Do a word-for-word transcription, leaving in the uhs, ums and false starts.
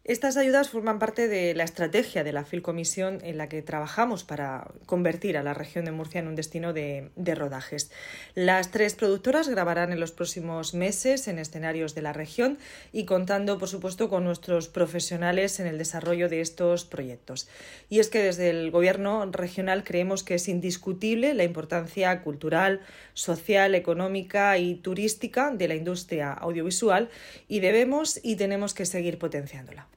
Estas ayudas forman parte de la estrategia de la Filcomisión en la que trabajamos para convertir a la región de Murcia en un destino de, de rodajes. Las tres productoras grabarán en los próximos meses en escenarios de la región y contando, por supuesto, con nuestros profesionales en el desarrollo de estos proyectos. Y es que desde el Gobierno regional creemos que es indiscutible la importancia cultural, social, económica y turística de la industria audiovisual y debemos y tenemos que seguir potenciándola.